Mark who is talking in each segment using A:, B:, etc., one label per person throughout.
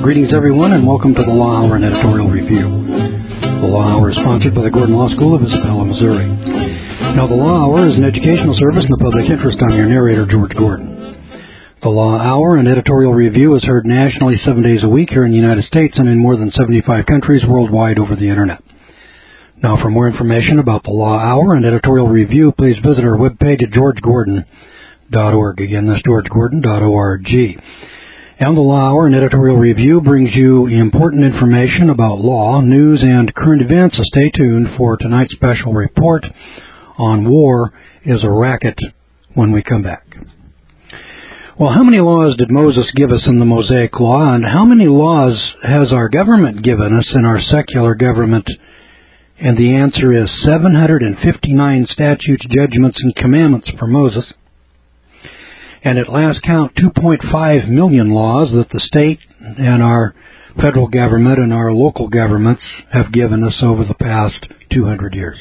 A: Greetings, everyone, and welcome to the Law Hour and Editorial Review. The Law Hour is sponsored by the Gordon Law School of Isabella, Missouri. Now, the Law Hour is an educational service in the public interest. I'm your narrator, George Gordon. The Law Hour and Editorial Review is heard nationally 7 days a week here in the United States and in more than 75 countries worldwide over the Internet. Now, for more information about the Law Hour and Editorial Review, please visit our webpage at georgegordon.org. Again, that's georgegordon.org. And the Law Hour and Editorial Review brings you important information about law, news, and current events. So stay tuned for tonight's special report on War is a Racket when we come back. Well, how many laws did Moses give us in the Mosaic Law, and how many laws has our government given us in our secular government? And the answer is 759 statutes, judgments, and commandments for Moses. And at last count, 2.5 million laws that the state and our federal government and our local governments have given us over the past 200 years.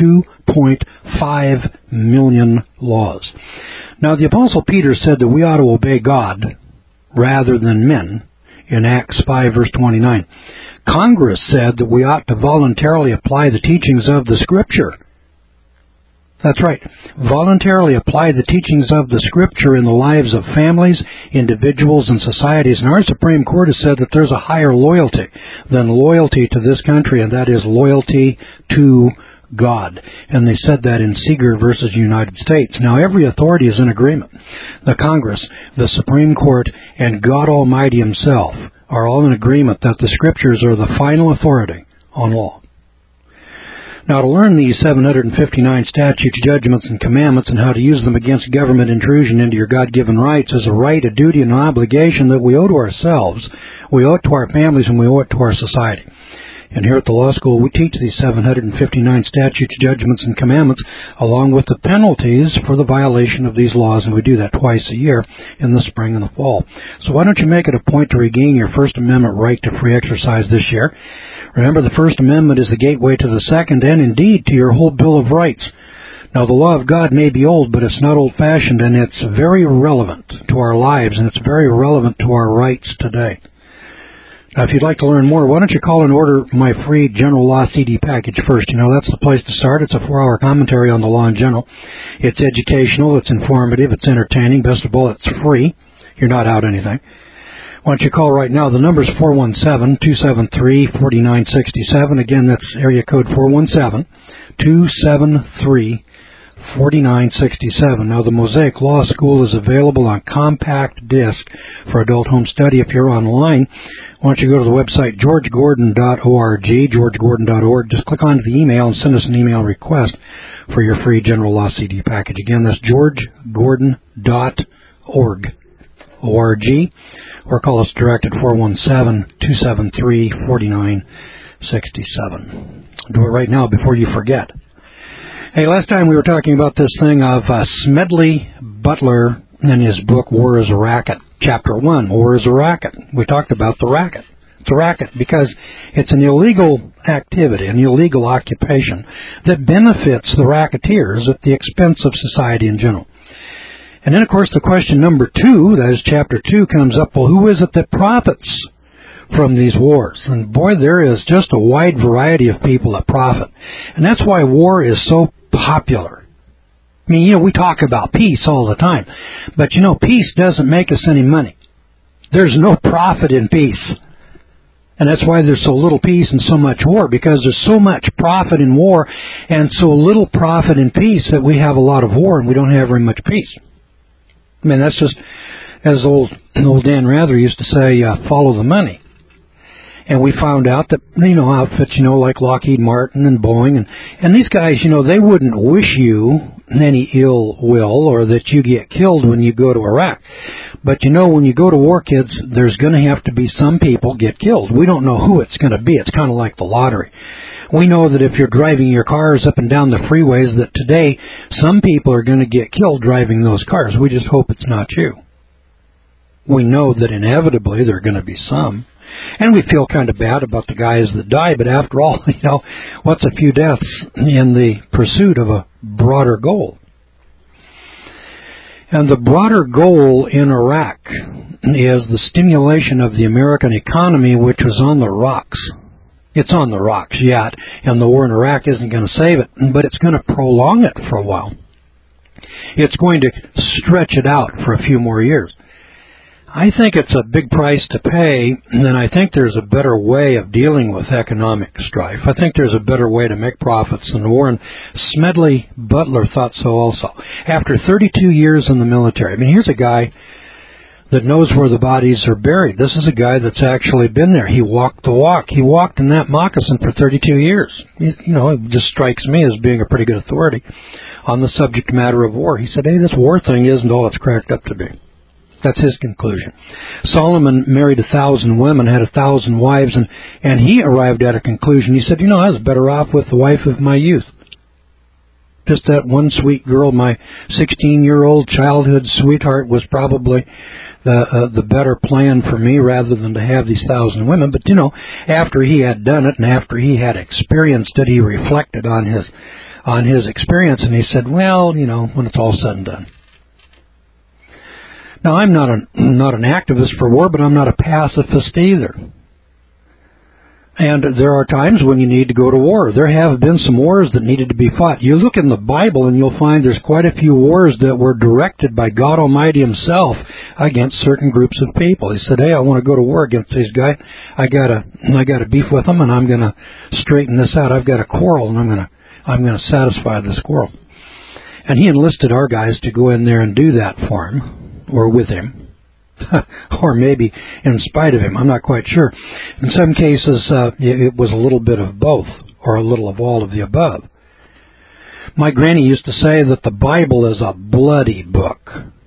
A: 2.5 million laws. Now, the Apostle Peter said that we ought to obey God rather than men in Acts 5, verse 29. Congress said that we ought to voluntarily apply the teachings of the Scripture. That's right. Voluntarily apply the teachings of the Scripture in the lives of families, individuals, and societies. And our Supreme Court has said that there's a higher loyalty than loyalty to this country, and that is loyalty to God. And they said that in Seeger versus United States. Now, every authority is in agreement. The Congress, the Supreme Court, and God Almighty Himself are all in agreement that the Scriptures are the final authority on law. Now, to learn these 759 statutes, judgments, and commandments and how to use them against government intrusion into your God-given rights is a right, a duty, and an obligation that we owe to ourselves, we owe it to our families, and we owe it to our society. And here at the law school, we teach these 759 statutes, judgments, and commandments, along with the penalties for the violation of these laws, and we do that twice a year, in the spring and the fall. So why don't you make it a point to regain your First Amendment right to free exercise this year? Remember, the First Amendment is the gateway to the Second, and indeed to your whole Bill of Rights. Now, the law of God may be old, but it's not old-fashioned, and it's very relevant to our lives, and it's very relevant to our rights today. Now, if you'd like to learn more, why don't you call and order my free General Law CD package first? You know, that's the place to start. It's a 4-hour commentary on the law in general. It's educational, it's informative, it's entertaining. Best of all, it's free. You're not out anything. Why don't you call right now? The number is 417-273-4967. Again, that's area code 417-273-4967. Now, the Mosaic Law School is available on compact disc for adult home study. If you're online, why don't you go to the website georgegordon.org, georgegordon.org. Just click on the email and send us an email request for your free General Law CD package. Again, that's georgegordon.org, O-R-G. Or call us direct at 417-273-4967. Do it right now before you forget. Hey, last time we were talking about this thing of Smedley Butler in his book, War is a Racket. Chapter 1, War is a Racket. We talked about the racket. It's a racket because it's an illegal activity, an illegal occupation that benefits the racketeers at the expense of society in general. And then, of course, the question number 2, that is chapter 2, comes up, well, who is it that profits from these wars? And boy, there is just a wide variety of people that profit. And that's why war is so popular. I mean, we talk about peace all the time. But, peace doesn't make us any money. There's no profit in peace. And that's why there's so little peace and so much war, because there's so much profit in war and so little profit in peace that we have a lot of war and we don't have very much peace. I mean, that's just, as old Dan Rather used to say, follow the money. And we found out that, outfits, like Lockheed Martin and Boeing, and these guys, they wouldn't wish you any ill will or that you get killed when you go to Iraq. But, when you go to war, kids, there's going to have to be some people get killed. We don't know who it's going to be. It's kind of like the lottery. We know that if you're driving your cars up and down the freeways, that today some people are going to get killed driving those cars. We just hope it's not you. We know that inevitably there are going to be some. And we feel kind of bad about the guys that die, but after all, what's a few deaths in the pursuit of a broader goal? And the broader goal in Iraq is the stimulation of the American economy, which was on the rocks. It's on the rocks yet, and the war in Iraq isn't going to save it, but it's going to prolong it for a while. It's going to stretch it out for a few more years. I think it's a big price to pay, and I think there's a better way of dealing with economic strife. I think there's a better way to make profits than war, and Smedley Butler thought so also. After 32 years in the military, I mean, here's a guy that knows where the bodies are buried. This is a guy that's actually been there. He walked the walk. He walked in that moccasin for 32 years. It just strikes me as being a pretty good authority on the subject matter of war. He said, hey, this war thing isn't all it's cracked up to be. That's his conclusion. Solomon married 1,000 women, had 1,000 wives, and he arrived at a conclusion. He said, I was better off with the wife of my youth. Just that one sweet girl, my 16-year-old childhood sweetheart, was probably the better plan for me rather than to have these 1,000 women. But, after he had done it and after he had experienced it, he reflected on his experience, and he said, well, when it's all said and done. Now, I'm not an activist for war, but I'm not a pacifist either. And there are times when you need to go to war. There have been some wars that needed to be fought. You look in the Bible and you'll find there's quite a few wars that were directed by God Almighty Himself against certain groups of people. He said, hey, I want to go to war against these guys. I got a beef with them, and I'm going to straighten this out. I've got a quarrel, and I'm going to satisfy this quarrel. And He enlisted our guys to go in there and do that for Him. Or with Him, or maybe in spite of Him. I'm not quite sure. In some cases, it was a little bit of both, or a little of all of the above. My granny used to say that the Bible is a bloody book.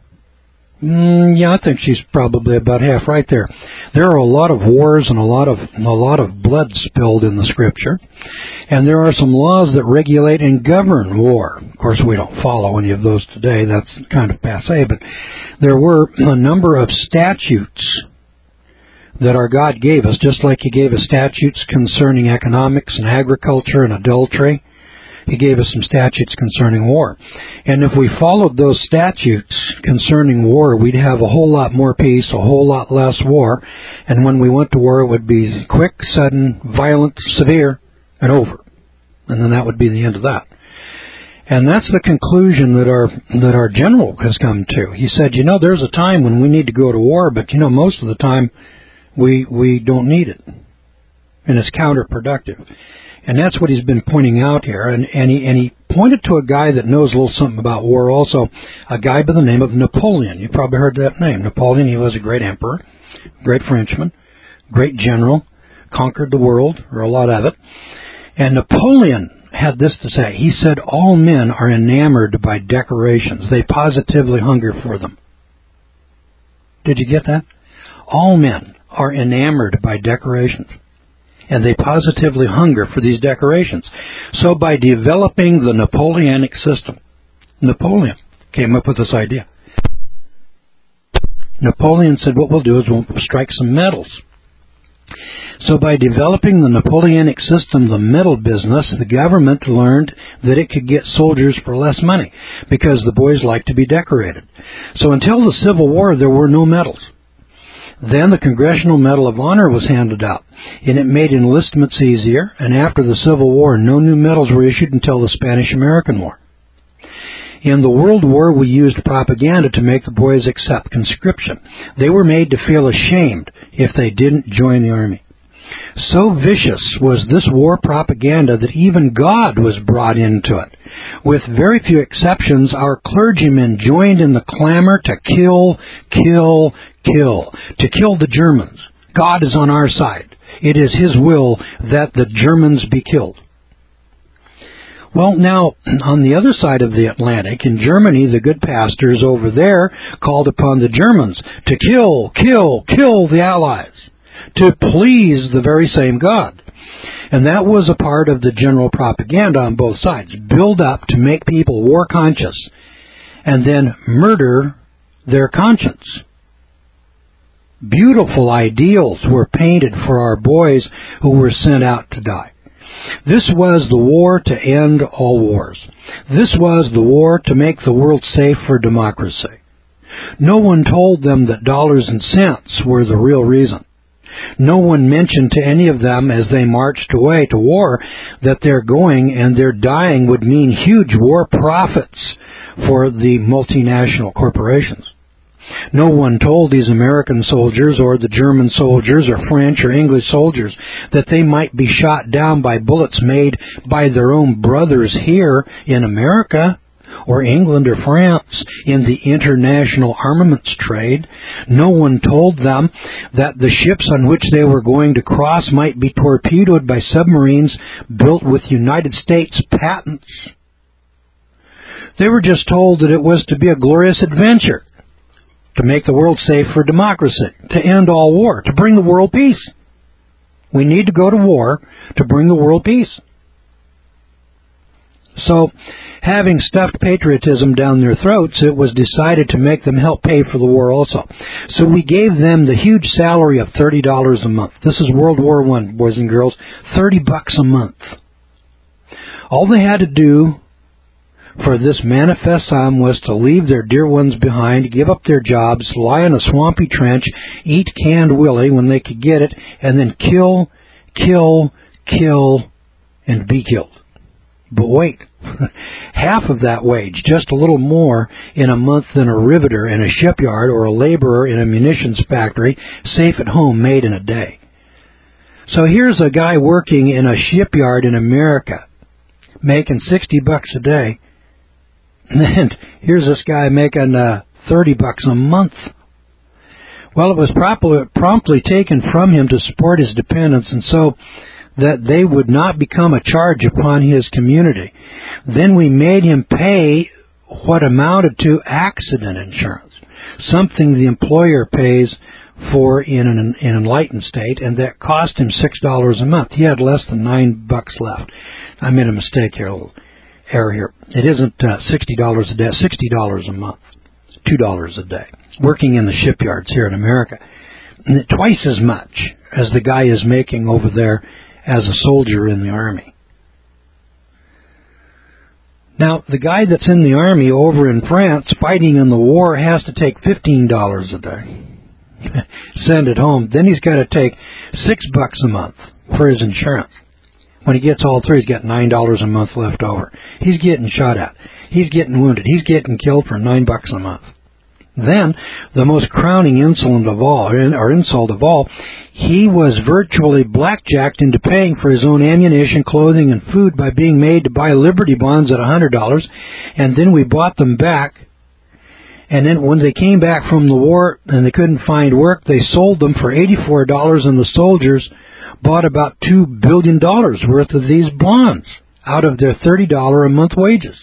A: Yeah, I think she's probably about half right there. There are a lot of wars and a lot of blood spilled in the Scripture, and there are some laws that regulate and govern war. Of course, we don't follow any of those today. That's kind of passé, but there were a number of statutes that our God gave us, just like He gave us statutes concerning economics and agriculture and adultery. He gave us some statutes concerning war. And if we followed those statutes concerning war, we'd have a whole lot more peace, a whole lot less war. And when we went to war, it would be quick, sudden, violent, severe, and over. And then that would be the end of that. And that's the conclusion that our general has come to. He said, there's a time when we need to go to war, but most of the time we don't need it. And it's counterproductive. And that's what he's been pointing out here. And he pointed to a guy that knows a little something about war also, a guy by the name of Napoleon. You've probably heard that name. Napoleon, he was a great emperor, great Frenchman, great general, conquered the world, or a lot of it. And Napoleon had this to say. He said, all men are enamored by decorations. They positively hunger for them. Did you get that? All men are enamored by decorations. And they positively hunger for these decorations. So by developing the Napoleonic system, Napoleon came up with this idea. Napoleon said, what we'll do is we'll strike some medals. So by developing the Napoleonic system, the medal business, the government learned that it could get soldiers for less money because the boys liked to be decorated. So until the Civil War, there were no medals. Then the Congressional Medal of Honor was handed out, and it made enlistments easier, and after the Civil War, no new medals were issued until the Spanish-American War. In the World War, we used propaganda to make the boys accept conscription. They were made to feel ashamed if they didn't join the army. So vicious was this war propaganda that even God was brought into it. With very few exceptions, our clergymen joined in the clamor to kill, to kill the Germans. God is on our side. It is His will that the Germans be killed. Well, now, on the other side of the Atlantic, in Germany, the good pastors over there called upon the Germans to kill the Allies, to please the very same God. And that was a part of the general propaganda on both sides. Build up to make people war conscious and then murder their conscience. Beautiful ideals were painted for our boys who were sent out to die. This was the war to end all wars. This was the war to make the world safe for democracy. No one told them that dollars and cents were the real reason. No one mentioned to any of them as they marched away to war that their going and their dying would mean huge war profits for the multinational corporations. No one told these American soldiers or the German soldiers or French or English soldiers that they might be shot down by bullets made by their own brothers here in America or England or France in the international armaments trade. No one told them that the ships on which they were going to cross might be torpedoed by submarines built with United States patents. They were just told that it was to be a glorious adventure, to make the world safe for democracy, to end all war, to bring the world peace. We need to go to war to bring the world peace. So, having stuffed patriotism down their throats, it was decided to make them help pay for the war also. So we gave them the huge salary of $30 a month. This is World War I, boys and girls. $30 a month. All they had to do for this manifest sum was to leave their dear ones behind, give up their jobs, lie in a swampy trench, eat canned willy when they could get it, and then kill, and be killed. But wait, half of that wage, just a little more in a month than a riveter in a shipyard or a laborer in a munitions factory, safe at home, made in a day. So here's a guy working in a shipyard in America, making $60 a day, and here's this guy making $30 a month. Well, it was promptly taken from him to support his dependents, and so that they would not become a charge upon his community. Then we made him pay what amounted to accident insurance, something the employer pays for in an enlightened state, and that cost him $6 a month. He had less than $9 left. I made a mistake here, a little error here. It isn't $60 a day, $60 a month, $2 a day, working in the shipyards here in America. And twice as much as the guy is making over there as a soldier in the Army. Now, the guy that's in the Army over in France fighting in the war has to take $15 a day. Send it home. Then he's got to take $6 a month for his insurance. When he gets all through, he's got $9 a month left over. He's getting shot at. He's getting wounded. He's getting killed for $9 a month. Then, the most crowning insult of all, he was virtually blackjacked into paying for his own ammunition, clothing, and food by being made to buy Liberty bonds at $100, and then we bought them back. And then when they came back from the war and they couldn't find work, they sold them for $84, and the soldiers bought about $2 billion worth of these bonds out of their $30 a month wages.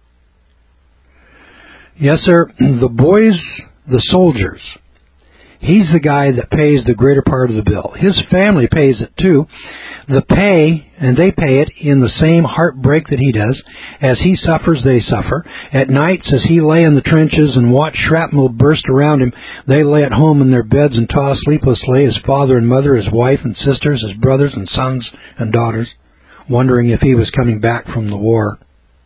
A: Yes, sir, the boys, the soldiers, he's the guy that pays the greater part of the bill. His family pays it too. They pay it in the same heartbreak that he does. As he suffers, they suffer. At nights, as he lay in the trenches and watched shrapnel burst around him, they lay at home in their beds and toss sleeplessly, his father and mother, his wife and sisters, his brothers and sons and daughters, wondering if he was coming back from the war.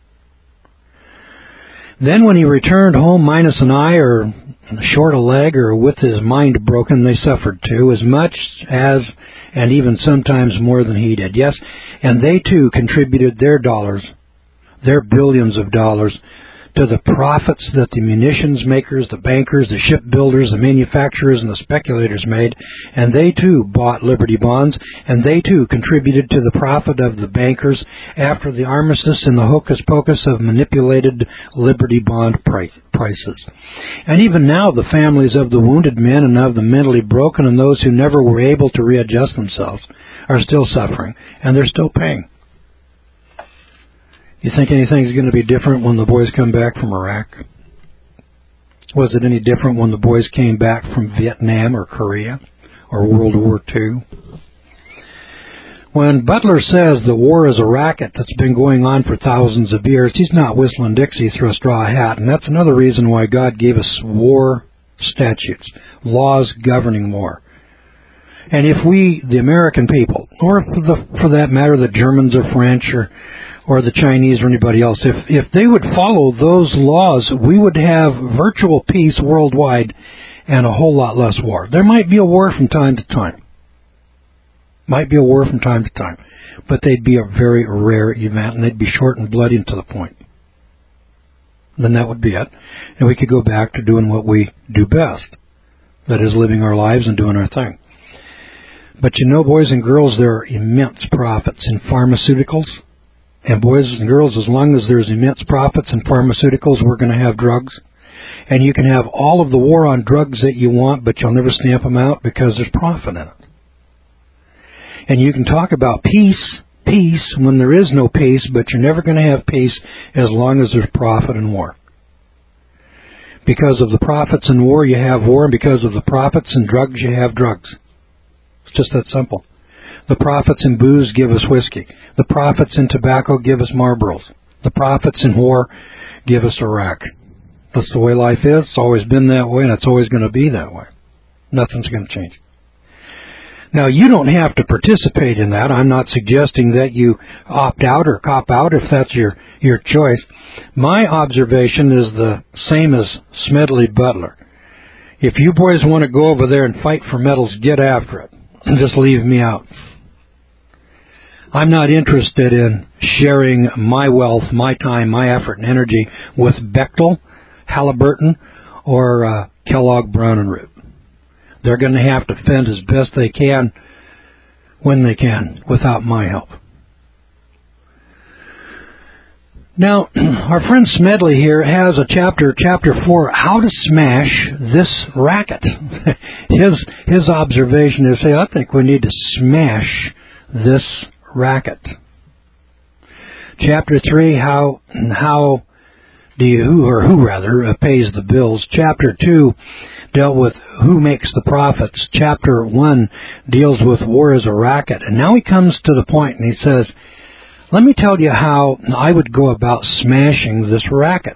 A: Then when he returned home minus an eye or short a leg or with his mind broken, they suffered too, as much as and even sometimes more than he did. Yes, and they too contributed their dollars, their billions of dollars, to the profits that the munitions makers, the bankers, the shipbuilders, the manufacturers, and the speculators made, and they too bought Liberty bonds, and they too contributed to the profit of the bankers after the armistice and the hocus-pocus of manipulated Liberty bond prices. And even now the families of the wounded men and of the mentally broken and those who never were able to readjust themselves are still suffering, and they're still paying. You think anything's going to be different when the boys come back from Iraq? Was it any different when the boys came back from Vietnam or Korea or World War II? When Butler says the war is a racket that's been going on for thousands of years, he's not whistling Dixie through a straw hat, and that's another reason why God gave us war statutes, laws governing war. And if we, the American people, or for that matter, the Germans or French or or the Chinese or anybody else. If they would follow those laws, we would have virtual peace worldwide and a whole lot less war. There might be a war from time to time. But they'd be a very rare event, and they'd be short and bloody and to the point. Then that would be it. And we could go back to doing what we do best. That is, living our lives and doing our thing. But you know, boys and girls, there are immense profits in pharmaceuticals. And boys and girls, as long as there's immense profits in pharmaceuticals, we're going to have drugs. And you can have all of the war on drugs that you want, but you'll never stamp them out because there's profit in it. And you can talk about peace when there is no peace, but you're never going to have peace as long as there's profit in war. Because of the profits in war, you have war, and because of the profits in drugs, you have drugs. It's just that simple. The profits in booze give us whiskey. The profits in tobacco give us Marlboros. The profits in war give us Iraq. That's the way life is. It's always been that way, and it's always going to be that way. Nothing's going to change. Now, you don't have to participate in that. I'm not suggesting that you opt out or cop out if that's your choice. My observation is the same as Smedley Butler. If you boys want to go over there and fight for medals, get after it. Just leave me out. I'm not interested in sharing my wealth, my time, my effort and energy with Bechtel, Halliburton, or Kellogg Brown and Root. They're going to have to fend as best they can when they can without my help. Now, our friend Smedley here has a chapter 4, how to smash this racket. His observation is, hey, I think we need to smash this racket. Chapter 3, who pays the bills. Chapter 2 dealt with who makes the profits. Chapter 1 deals with war as a racket. And now he comes to the point and he says, let me tell you how I would go about smashing this racket.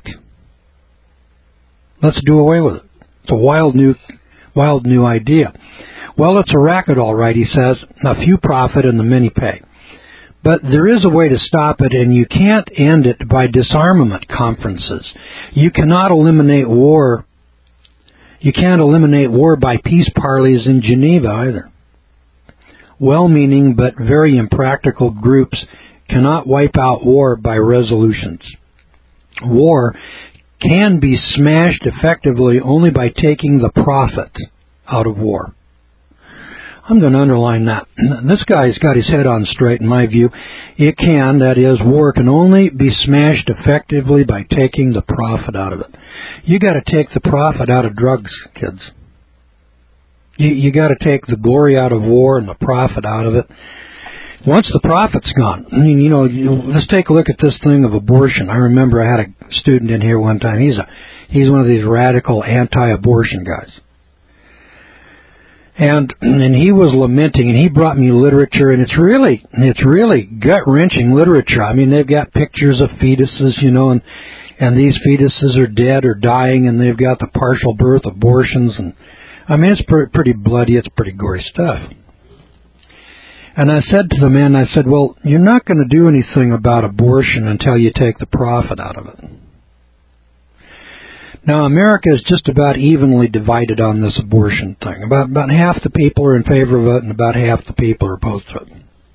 A: Let's do away with it. It's a wild new idea. Well, it's a racket, all right, he says. A few profit and the many pay. But there is a way to stop it, and you can't end it by disarmament conferences. You cannot eliminate war. You can't eliminate war by peace parleys in Geneva either. Well-meaning but very impractical groups cannot wipe out war by resolutions. War can be smashed effectively only by taking the profit out of war. I'm going to underline that. This guy's got his head on straight, in my view. It can, that is, war can only be smashed effectively by taking the profit out of it. You got to take the profit out of drugs, kids. You got to take the glory out of war and the profit out of it. Once the profit's gone, I mean, let's take a look at this thing of abortion. I remember I had a student in here one time. He's one of these radical anti-abortion guys. And he was lamenting, and he brought me literature, and it's really gut-wrenching literature. I mean, they've got pictures of fetuses, and these fetuses are dead or dying, and they've got the partial birth abortions, and I mean, it's pretty bloody, it's pretty gory stuff. And I said to the man, well, you're not going to do anything about abortion until you take the profit out of it. Now, America is just about evenly divided on this abortion thing. About half the people are in favor of it, and about half the people are opposed to it.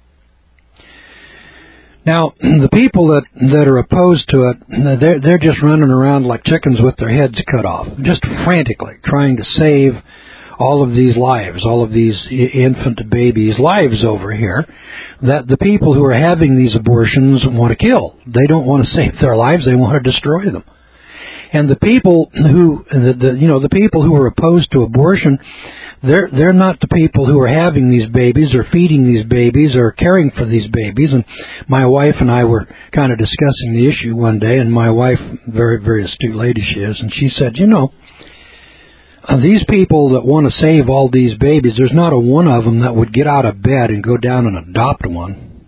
A: Now, the people that are opposed to it, they're just running around like chickens with their heads cut off, just frantically trying to save all of these lives, all of these infant babies' lives over here, that the people who are having these abortions want to kill. They don't want to save their lives, they want to destroy them. And the people the people who are opposed to abortion, they're not the people who are having these babies or feeding these babies or caring for these babies. And my wife and I were kind of discussing the issue one day, and my wife, very, very astute lady she is, and she said, these people that want to save all these babies, there's not a one of them that would get out of bed and go down and adopt one.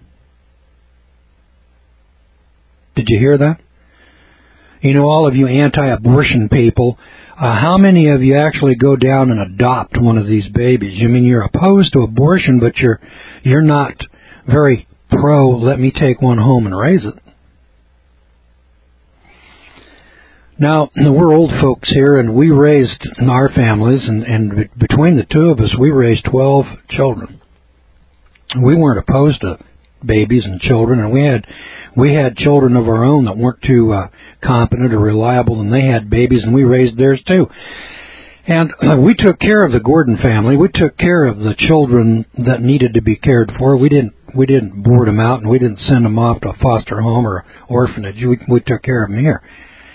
A: Did you hear that? All of you anti-abortion people, how many of you actually go down and adopt one of these babies? You mean you're opposed to abortion, but you're not very pro, let me take one home and raise it. Now, we're old folks here, and we raised our families, and between the two of us, we raised 12 children. We weren't opposed to babies and children, and we had children of our own that weren't too competent or reliable, and they had babies, and we raised theirs too. And we took care of the Gordon family. We took care of the children that needed to be cared for. We didn't board them out, and we didn't send them off to a foster home or orphanage. We took care of them here.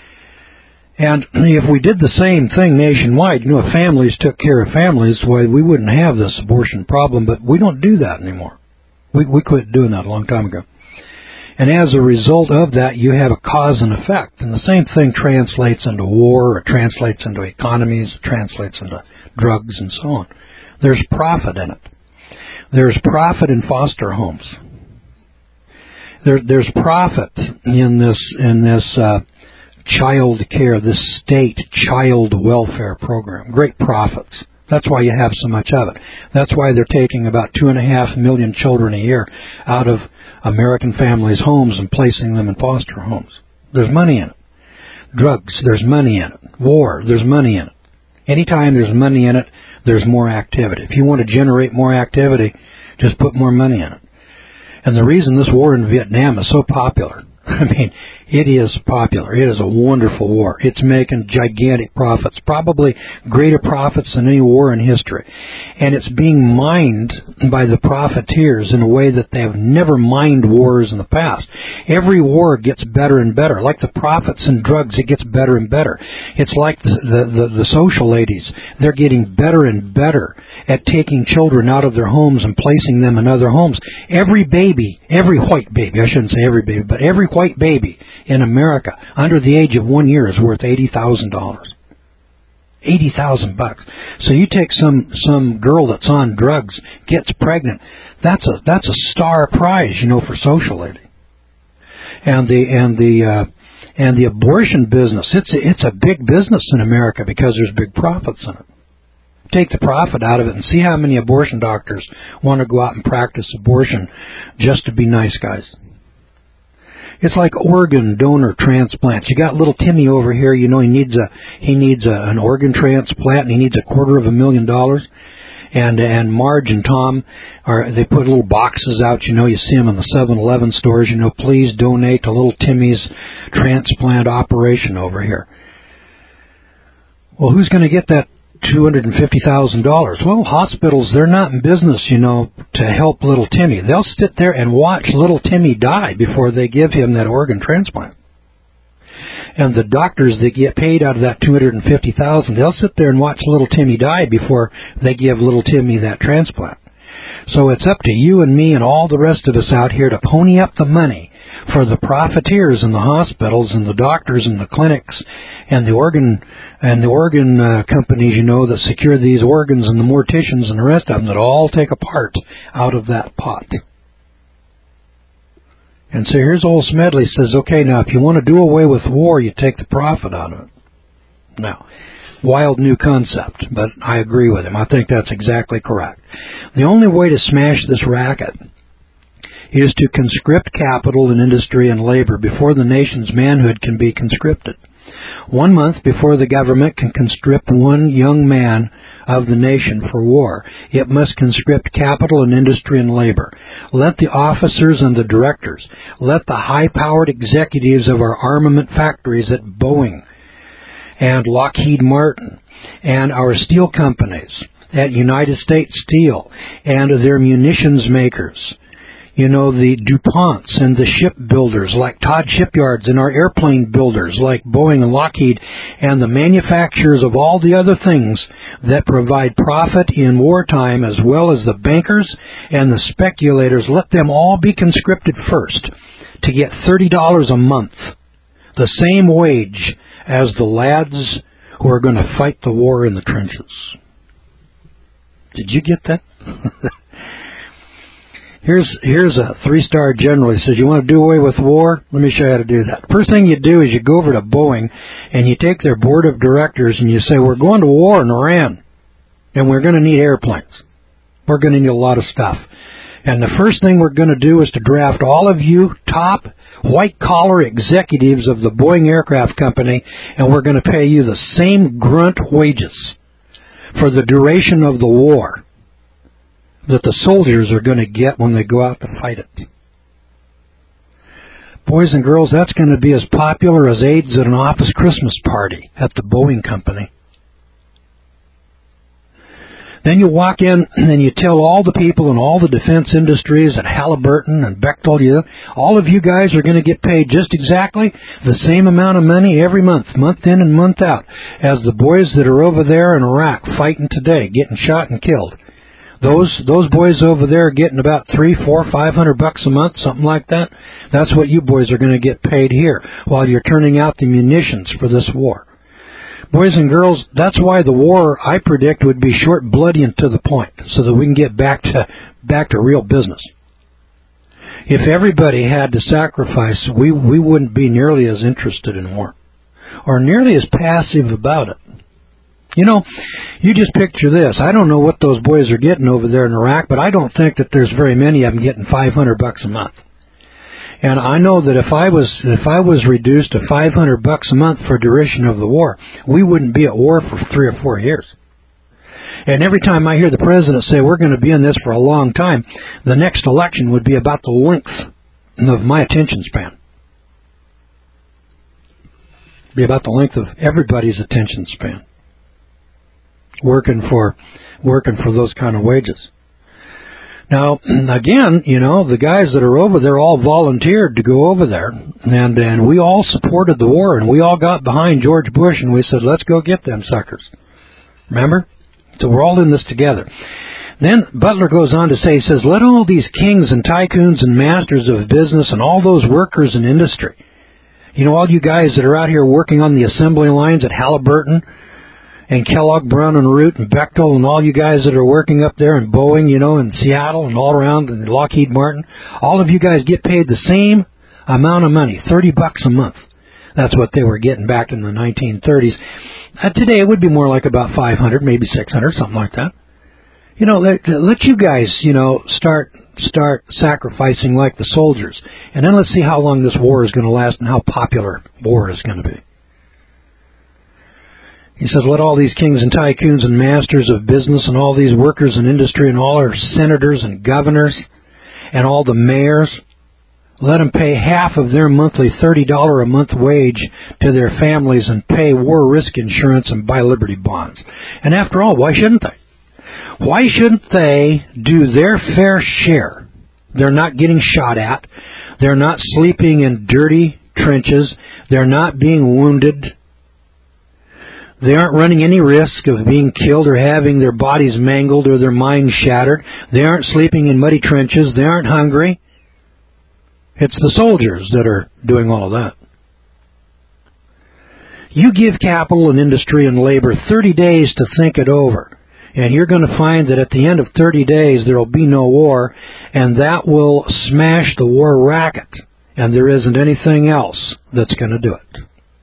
A: And if we did the same thing nationwide, if families took care of families, well, we wouldn't have this abortion problem, but we don't do that anymore. We quit doing that a long time ago. And as a result of that, you have a cause and effect. And the same thing translates into war, it translates into economies, it translates into drugs and so on. There's profit in it. There's profit in foster homes. There's profit in this child care, this state child welfare program. Great profits. That's why you have so much of it. That's why they're taking about 2.5 million children a year out of American families' homes and placing them in foster homes. There's money in it. Drugs, there's money in it. War, there's money in it. Anytime there's money in it, there's more activity. If you want to generate more activity, just put more money in it. And the reason this war in Vietnam is so popular, I mean, it is popular. It is a wonderful war. It's making gigantic profits, probably greater profits than any war in history. And it's being mined by the profiteers in a way that they have never mined wars in the past. Every war gets better and better. Like the profits in drugs, it gets better and better. It's like the social ladies. They're getting better and better at taking children out of their homes and placing them in other homes. Every white baby, I shouldn't say every baby, but every white baby in America under the age of 1 year is worth $80,000. $80,000. So you take some girl that's on drugs, gets pregnant, that's a star prize, for social lady. And the abortion business, it's a big business in America because there's big profits in it. Take the profit out of it and see how many abortion doctors want to go out and practice abortion just to be nice guys. It's like organ donor transplants. You got little Timmy over here, he needs an organ transplant, and he needs $250,000. And Marge and Tom they put little boxes out, you see them in the 7-Eleven stores, please donate to little Timmy's transplant operation over here. Well, who's going to get that $250,000? Well, hospitals, they're not in business, to help little Timmy. They'll sit there and watch little Timmy die before they give him that organ transplant. And the doctors that get paid out of that $250,000, they'll sit there and watch little Timmy die before they give little Timmy that transplant. So it's up to you and me and all the rest of us out here to pony up the money for the profiteers in the hospitals and the doctors and the clinics and the organ companies, that secure these organs, and the morticians and the rest of them that all take a part out of that pot. And so here's old Smedley says, okay, now if you want to do away with war, you take the profit out of it. Now, wild new concept, but I agree with him. I think that's exactly correct. The only way to smash this racket is to conscript capital and industry and labor before the nation's manhood can be conscripted. 1 month before the government can conscript one young man of the nation for war, it must conscript capital and industry and labor. Let the officers and the directors, let the high-powered executives of our armament factories at Boeing and Lockheed Martin and our steel companies at United States Steel and their munitions makers, the DuPonts and the shipbuilders like Todd Shipyards and our airplane builders like Boeing and Lockheed and the manufacturers of all the other things that provide profit in wartime, as well as the bankers and the speculators, let them all be conscripted first to get $30 a month, the same wage as the lads who are going to fight the war in the trenches. Did you get that? Here's a 3-star general. He says, you want to do away with war? Let me show you how to do that. First thing you do is you go over to Boeing and you take their board of directors and you say, we're going to war in Iran and we're going to need airplanes. We're going to need a lot of stuff. And the first thing we're going to do is to draft all of you top white-collar executives of the Boeing Aircraft Company, and we're going to pay you the same grunt wages for the duration of the war that the soldiers are going to get when they go out to fight it. Boys and girls, that's going to be as popular as AIDS at an office Christmas party at the Boeing Company. Then you walk in and you tell all the people in all the defense industries at Halliburton and Bechtel, all of you guys are going to get paid just exactly the same amount of money every month in and month out, as the boys that are over there in Iraq fighting today, getting shot and killed. Those boys over there are getting about $300, $400, $500 a month, something like that. That's what you boys are going to get paid here while you're turning out the munitions for this war. Boys and girls, that's why the war, I predict, would be short, bloody, and to the point, so that we can get back to real business. If everybody had to sacrifice, we wouldn't be nearly as interested in war, or nearly as passive about it. You know, you just picture this. I don't know what those boys are getting over there in Iraq, but I don't think that there's very many of them getting $500 a month. And I know that if I was reduced to $500 a month for duration of the war, we wouldn't be at war for 3 or 4 years. And every time I hear the president say we're going to be in this for a long time, the next election would be about the length of my attention span. Be about the length of everybody's attention span. Working for those kind of wages. Now, again, the guys that are over there all volunteered to go over there, and we all supported the war, and we all got behind George Bush, and we said, let's go get them suckers. Remember? So we're all in this together. Then Butler goes on to say, he says, let all these kings and tycoons and masters of business and all those workers in industry, all you guys that are out here working on the assembly lines at Halliburton, and Kellogg, Brown & Root, and Bechtel, and all you guys that are working up there in Boeing, in Seattle, and all around, and Lockheed Martin, all of you guys get paid the same amount of money, $30 a month. That's what they were getting back in the 1930s. Today it would be more like about $500, maybe $600, something like that. Let you guys, start sacrificing like the soldiers, and then let's see how long this war is going to last and how popular war is going to be. He says, let all these kings and tycoons and masters of business and all these workers in industry and all our senators and governors and all the mayors, let them pay half of their monthly $30 a month wage to their families and pay war risk insurance and buy Liberty bonds. And after all, why shouldn't they? Why shouldn't they do their fair share? They're not getting shot at. They're not sleeping in dirty trenches. They're not being wounded. They aren't running any risk of being killed or having their bodies mangled or their minds shattered. They aren't sleeping in muddy trenches. They aren't hungry. It's the soldiers that are doing all of that. You give capital and industry and labor 30 days to think it over, and you're going to find that at the end of 30 days there will be no war, and that will smash the war racket, and there isn't anything else that's going to do it.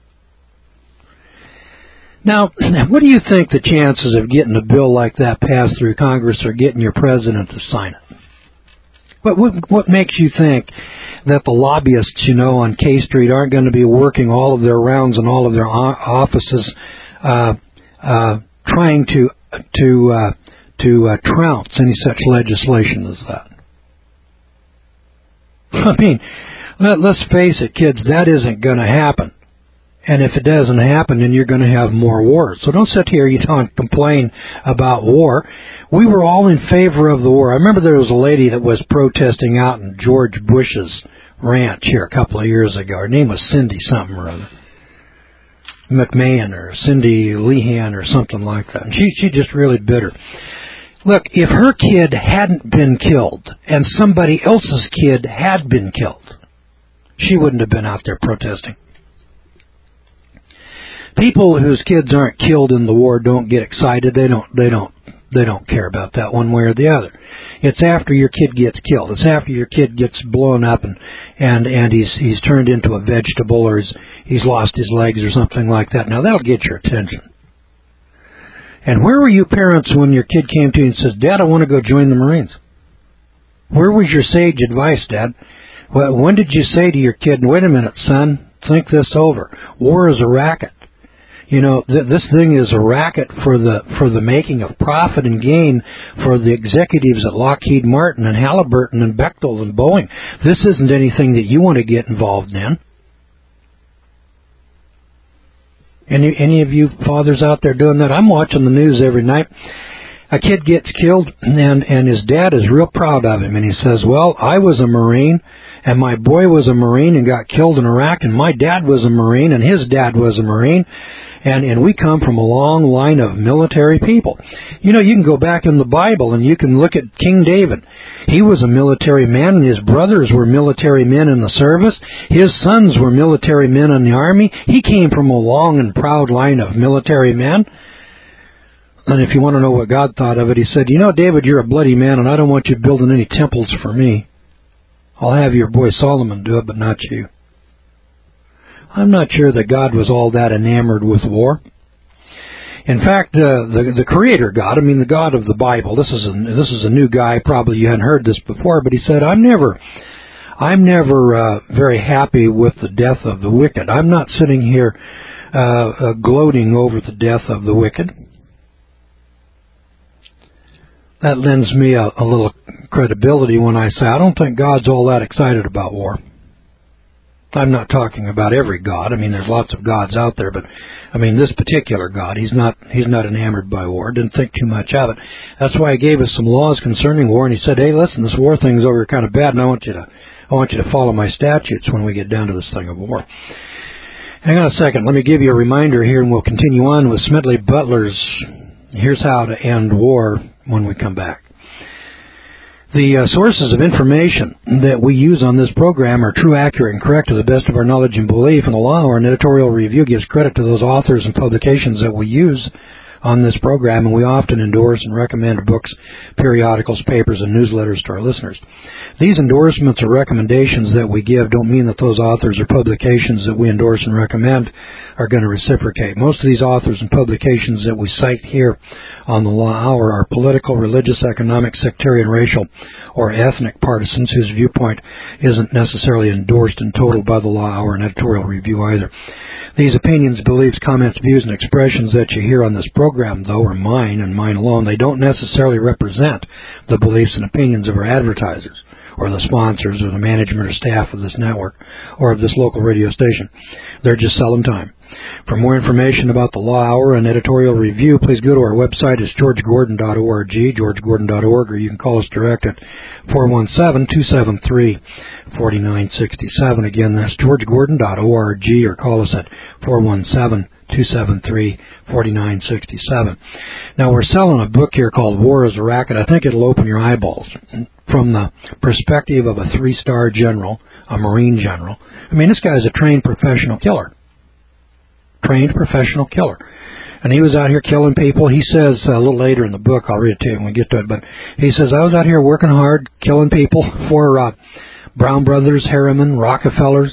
A: Now, what do you think the chances of getting a bill like that passed through Congress or getting your president to sign it? What makes you think that the lobbyists, on K Street aren't going to be working all of their rounds in all of their offices trying to trounce any such legislation as that? I mean, let's face it, kids, that isn't going to happen. And if it doesn't happen, then you're going to have more wars. So don't sit here, and complain about war. We were all in favor of the war. I remember there was a lady that was protesting out in George Bush's ranch here a couple of years ago. Her name was Cindy something or other. McMahon or Cindy Lehan or something like that. And she just really bitter. Look, if her kid hadn't been killed and somebody else's kid had been killed, she wouldn't have been out there protesting. People whose kids aren't killed in the war don't get excited. They don't care about that one way or the other. It's after your kid gets killed. It's after your kid gets blown up and he's turned into a vegetable or he's lost his legs or something like that. Now that'll get your attention. And where were you parents when your kid came to you and says, "Dad, I want to go join the Marines"? Where was your sage advice, Dad? When did you say to your kid, wait a minute, son, think this over. War is a racket. You know, this thing is a racket for the making of profit and gain for the executives at Lockheed Martin and Halliburton and Bechtel and Boeing. This isn't anything that you want to get involved in. Any of you fathers out there doing that? I'm watching the news every night. A kid gets killed, and his dad is real proud of him, and he says, well, I was a Marine, and my boy was a Marine and got killed in Iraq, and my dad was a Marine, and his dad was a Marine, and we come from a long line of military people. You know, you can go back in the Bible, and you can look at King David. He was a military man, and his brothers were military men in the service. His sons were military men in the army. He came from a long and proud line of military men. And if you want to know what God thought of it, he said, you know, David, you're a bloody man, and I don't want you building any temples for me. I'll have your boy Solomon do it, but not you. I'm not sure that God was all that enamored with war. In fact, the Creator God, I mean the God of the Bible, this is a new guy, probably you hadn't heard this before, but he said, I'm never very happy with the death of the wicked. I'm not sitting here gloating over the death of the wicked. That lends me a little credibility when I say I don't think God's all that excited about war. I'm not talking about every God. I mean, there's lots of gods out there, but I mean this particular God, he's not enamored by war. Didn't think too much of it. That's why he gave us some laws concerning war, and he said, "Hey, listen, this war thing's over kind of bad, and I want you to follow my statutes when we get down to this thing of war." Hang on a second. Let me give you a reminder here, and we'll continue on with Smedley Butler's "Here's How to End War" when we come back. The sources of information that we use on this program are true, accurate, and correct to the best of our knowledge and belief, and the Law Hour and Editorial Review gives credit to those authors and publications that we use on this program, and we often endorse and recommend books, periodicals, papers, and newsletters to our listeners. These endorsements or recommendations that we give don't mean that those authors or publications that we endorse and recommend are going to reciprocate. Most of these authors and publications that we cite here on the Law Hour are political, religious, economic, sectarian, racial, or ethnic partisans whose viewpoint isn't necessarily endorsed in total by the Law Hour and Editorial Review either. These opinions, beliefs, comments, views, and expressions that you hear on this program, though, are mine and mine alone. They don't necessarily represent the beliefs and opinions of our advertisers, or the sponsors, or the management or staff of this network, or of this local radio station. They're just selling time. For more information about the Law Hour and Editorial Review, please go to our website. It's georgegordon.org, georgegordon.org, or you can call us direct at 417-273-4967. Again, that's georgegordon.org, or call us at 417-273-4967. Now, we're selling a book here called War is a Racket. I think it'll open your eyeballs from the perspective of a 3-star general, a Marine general. I mean, this guy's a trained professional killer. And he was out here killing people. He says a little later in the book, I'll read it to you when we get to it, but he says, I was out here working hard, killing people for Brown Brothers, Harriman, Rockefellers,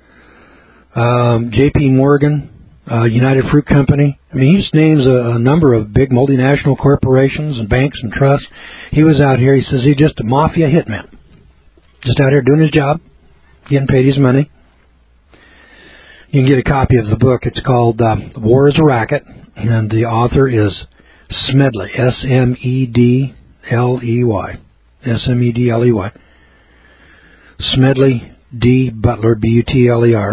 A: J.P. Morgan, United Fruit Company. I mean, he just names a number of big multinational corporations and banks and trusts. He was out here, he says, he's just a mafia hitman. Just out here doing his job, getting paid his money. You can get a copy of the book. It's called War is a Racket, and the author is Smedley, S-M-E-D-L-E-Y. S-M-E-D-L-E-Y. Smedley D. Butler, B-U-T-L-E-R.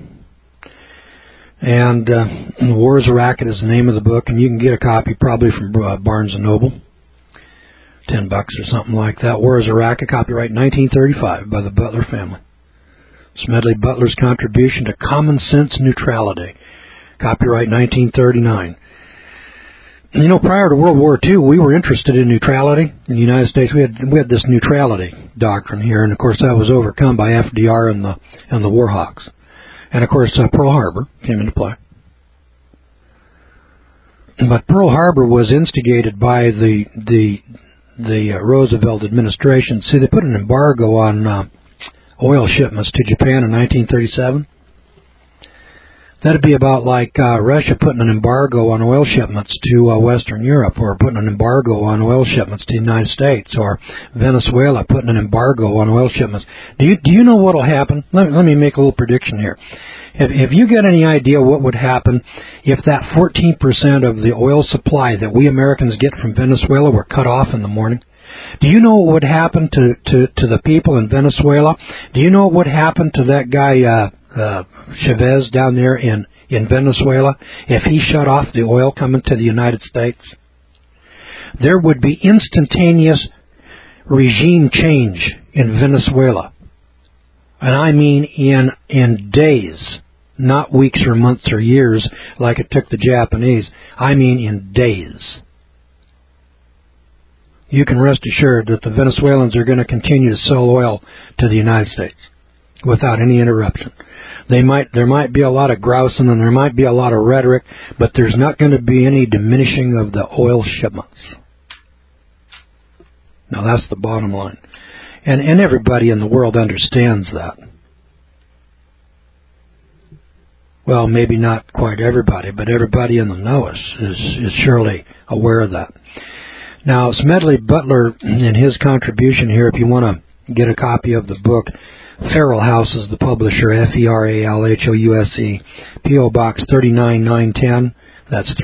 A: And War is a Racket is the name of the book, and you can get a copy probably from Barnes & Noble. $10 or something like that. War is a Racket, copyright 1935 by the Butler family. Smedley Butler's Contribution to Common Sense Neutrality, copyright 1939. You know, prior to World War II, we were interested in neutrality in the United States. We had this neutrality doctrine here, and of course that was overcome by FDR and the War Hawks. And of course Pearl Harbor came into play. But Pearl Harbor was instigated by the Roosevelt administration. See, they put an embargo on oil shipments to Japan in 1937. That'd be about like Russia putting an embargo on oil shipments to Western Europe, or putting an embargo on oil shipments to the United States, or Venezuela putting an embargo on oil shipments. Do you know what will happen? Let me make a little prediction here. If you get any idea what would happen if that 14% of the oil supply that we Americans get from Venezuela were cut off in the morning? Do you know what would happen to the people in Venezuela? Do you know what would happen to that guy Chavez down there in Venezuela if he shut off the oil coming to the United States? There would be instantaneous regime change in Venezuela. And I mean in days, not weeks or months or years like it took the Japanese. I mean in days. You can rest assured that the Venezuelans are going to continue to sell oil to the United States without any interruption. There might be a lot of grousing and there might be a lot of rhetoric, but there's not going to be any diminishing of the oil shipments. Now that's the bottom line. And everybody in the world understands that. Well, maybe not quite everybody, but everybody in the know is surely aware of that. Now, Smedley Butler, in his contribution here, if you want to get a copy of the book, Farrell House is the publisher, Feralhouse, P.O. Box 39910, that's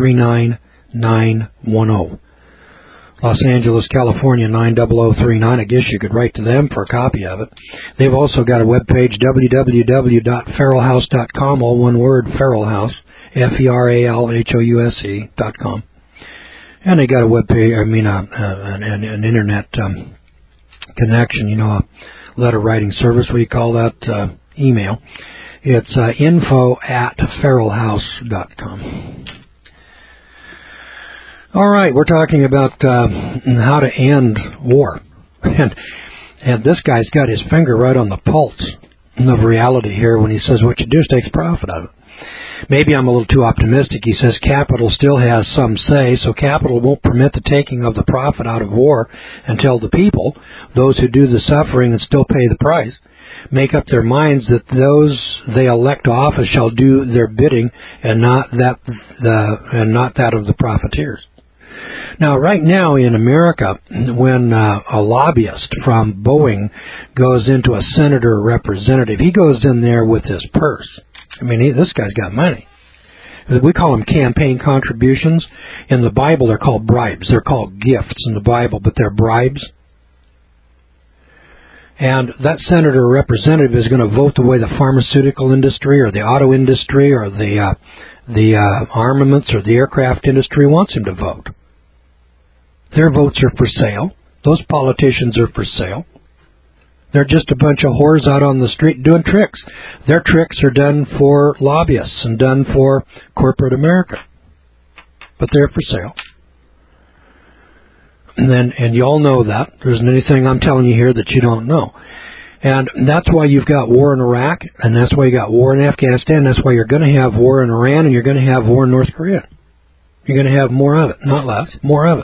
A: 39910. Los Angeles, California, 90039. I guess you could write to them for a copy of it. They've also got a webpage, www.feralhouse.com, all one word, Farrell House, Feralhouse.com. And they got a webpage, an internet connection, a letter writing service. What do you call that? Email. It's info@feralhouse.com. All right, we're talking about how to end war. And this guy's got his finger right on the pulse of reality here when he says what you do is take profit out of it. Maybe I'm a little too optimistic. He says capital still has some say, so capital won't permit the taking of the profit out of war until the people, those who do the suffering and still pay the price, make up their minds that those they elect to office shall do their bidding and not that of the profiteers. Now, right now in America, when a lobbyist from Boeing goes into a senator or representative, he goes in there with his purse. I mean, this guy's got money. We call them campaign contributions. In the Bible, they're called bribes. They're called gifts in the Bible, but they're bribes. And that senator or representative is going to vote the way the pharmaceutical industry or the auto industry or the armaments or the aircraft industry wants him to vote. Their votes are for sale. Those politicians are for sale. They're just a bunch of whores out on the street doing tricks. Their tricks are done for lobbyists and done for corporate America. But they're for sale. And you all know that. There isn't anything I'm telling you here that you don't know. And that's why you've got war in Iraq, and that's why you got war in Afghanistan. That's why you're going to have war in Iran, and you're going to have war in North Korea. You're going to have more of it, not less, more of it.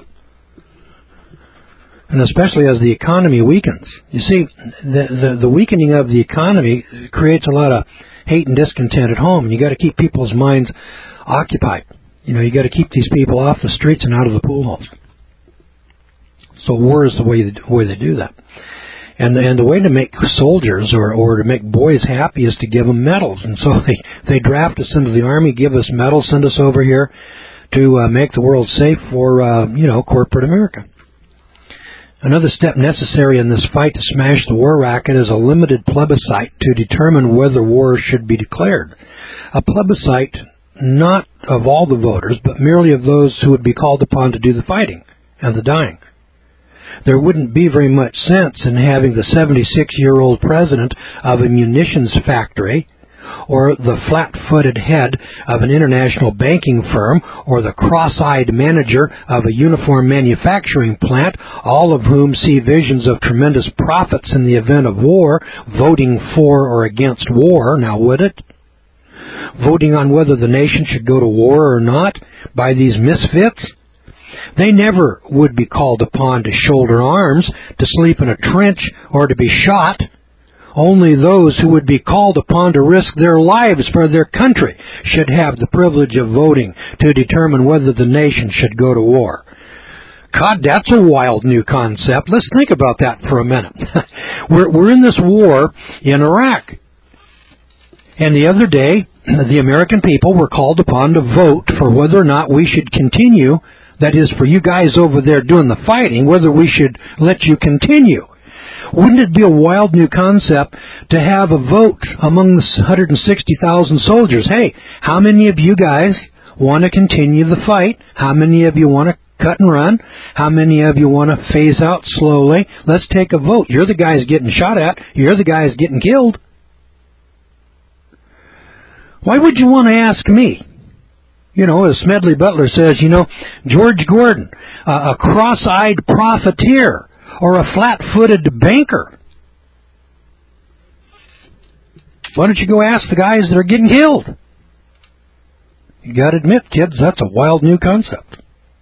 A: And especially as the economy weakens. You see, the weakening of the economy creates a lot of hate and discontent at home, and you got to keep people's minds occupied. You got to keep these people off the streets and out of the pool halls. So war is the way they do that. And the way to make soldiers or to make boys happy is to give them medals. And so they draft us into the Army, give us medals, send us over here to make the world safe for, corporate America. Another step necessary in this fight to smash the war racket is a limited plebiscite to determine whether war should be declared. A plebiscite not of all the voters, but merely of those who would be called upon to do the fighting and the dying. There wouldn't be very much sense in having the 76-year-old president of a munitions factory or the flat-footed head of an international banking firm, or the cross-eyed manager of a uniform manufacturing plant, all of whom see visions of tremendous profits in the event of war, voting for or against war, now would it? Voting on whether the nation should go to war or not by these misfits? They never would be called upon to shoulder arms, to sleep in a trench, or to be shot, Only those who would be called upon to risk their lives for their country should have the privilege of voting to determine whether the nation should go to war. God, that's a wild new concept. Let's think about that for a minute. We're in this war in Iraq. And the other day, the American people were called upon to vote for whether or not we should continue, that is, for you guys over there doing the fighting, whether we should let you continue. Wouldn't it be a wild new concept to have a vote among the 160,000 soldiers? Hey, how many of you guys want to continue the fight? How many of you want to cut and run? How many of you want to phase out slowly? Let's take a vote. You're the guys getting shot at. You're the guys getting killed. Why would you want to ask me? You know, as Smedley Butler says, George Gordon, a cross-eyed profiteer, or a flat-footed banker. Why don't you go ask the guys that are getting killed? You got to admit, kids, that's a wild new concept.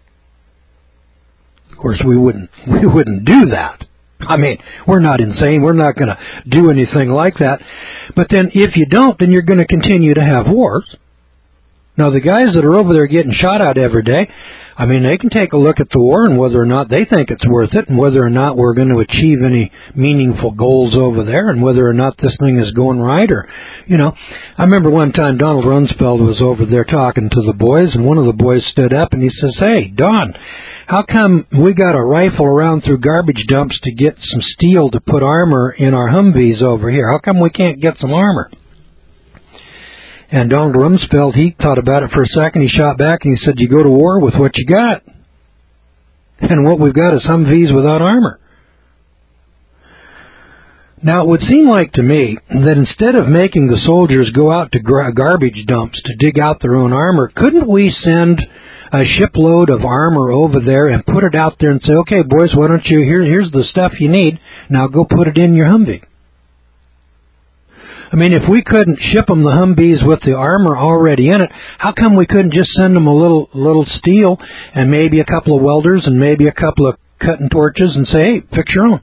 A: Of course, we wouldn't do that. I mean, we're not insane. We're not going to do anything like that. But then if you don't, then you're going to continue to have wars. Now, the guys that are over there getting shot at every day, I mean, they can take a look at the war and whether or not they think it's worth it and whether or not we're going to achieve any meaningful goals over there and whether or not this thing is going right or, I remember one time Donald Rumsfeld was over there talking to the boys and one of the boys stood up and he says, "Hey, Don, how come we got to rifle around through garbage dumps to get some steel to put armor in our Humvees over here? How come we can't get some armor?" And Donald Rumsfeld, he thought about it for a second. He shot back and he said, "You go to war with what you got. And what we've got is Humvees without armor." Now, it would seem like to me that instead of making the soldiers go out to garbage dumps to dig out their own armor, couldn't we send a shipload of armor over there and put it out there and say, "Okay, boys, why don't you, here's the stuff you need. Now go put it in your Humvee." I mean, if we couldn't ship them the Humvees with the armor already in it, how come we couldn't just send them a little steel and maybe a couple of welders and maybe a couple of cutting torches and say, "Hey, fix your own"?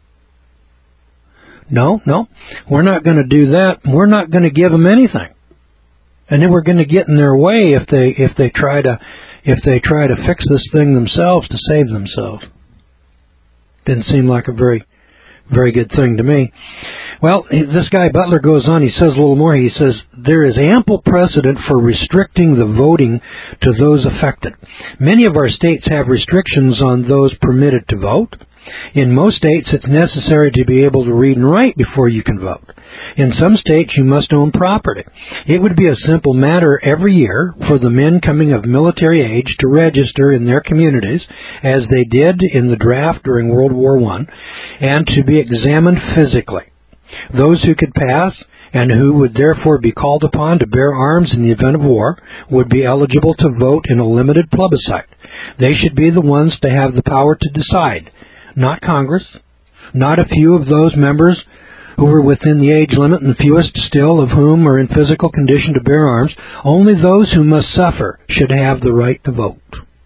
A: No, we're not going to do that. We're not going to give them anything, and then we're going to get in their way if they try to fix this thing themselves to save themselves. Didn't seem like a very good thing to me. Well, this guy Butler goes on, he says a little more. He says, "There is ample precedent for restricting the voting to those affected. Many of our states have restrictions on those permitted to vote. In most states, it's necessary to be able to read and write before you can vote. In some states, you must own property. It would be a simple matter every year for the men coming of military age to register in their communities, as they did in the draft during World War I, and to be examined physically. Those who could pass and who would therefore be called upon to bear arms in the event of war would be eligible to vote in a limited plebiscite. They should be the ones to have the power to decide, not Congress, not a few of those members who are within the age limit, and the fewest still of whom are in physical condition to bear arms. Only those who must suffer should have the right to vote."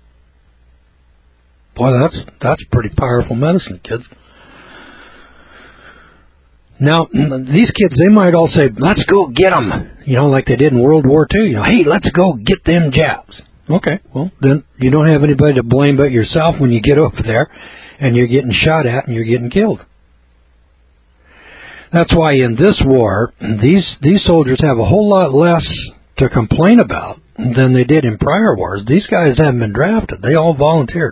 A: Boy, that's pretty powerful medicine, kids. Now, these kids, they might all say, "Let's go get them," like they did in World War II. "Hey, let's go get them jabs." Okay, well, then you don't have anybody to blame but yourself when you get over there and you're getting shot at and you're getting killed. That's why in this war, these soldiers have a whole lot less to complain about than they did in prior wars. These guys haven't been drafted. They all volunteered.